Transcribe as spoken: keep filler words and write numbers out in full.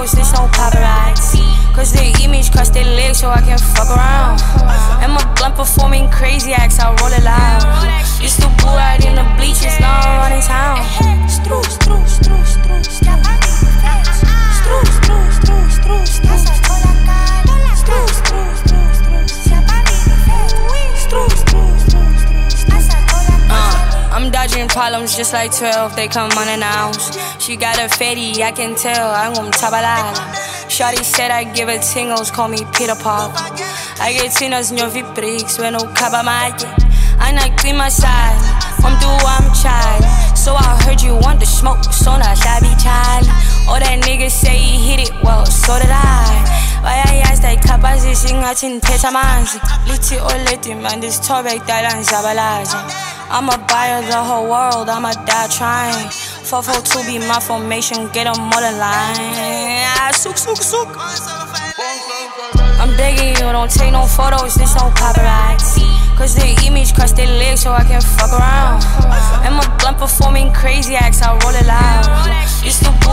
photos, there's no paparazzi. Cause the image cross their legs so I can fuck around. And my blunt performing crazy acts, I roll it loud. Used to boo out in the bleachers, now I'm running town. Stru, stru, stru, stru, stru. Stru, stru, stru, stru, stru. Stru, stru, stru, stru. Stru, stru, stru, stru. Uh, I'm dodging problems just like twelve, they come unannounced. She got a fatty, I can tell, I'm on tabalala. Shawty said I give her tingles, call me Peter Paul. I get tinos no viprix, when no kabamaje. I not clean my side, I'm do I'm child. So I heard you want the smoke, so not shabby child. All that niggas say he hit it, well, so did I. Why I asked that kapaz sing at in Tetamanzi. Litty or litty man, this topic that I'm zabalaja. I'ma buy her the whole world, I'ma die trying. four four two be my formation, get them all in line. Ah, sook, sook, sook. I'm begging you, don't take no photos, there's no paparazzi. Cause the image cross their legs so I can fuck around. And my blunt performing crazy acts, I roll it loud. Used to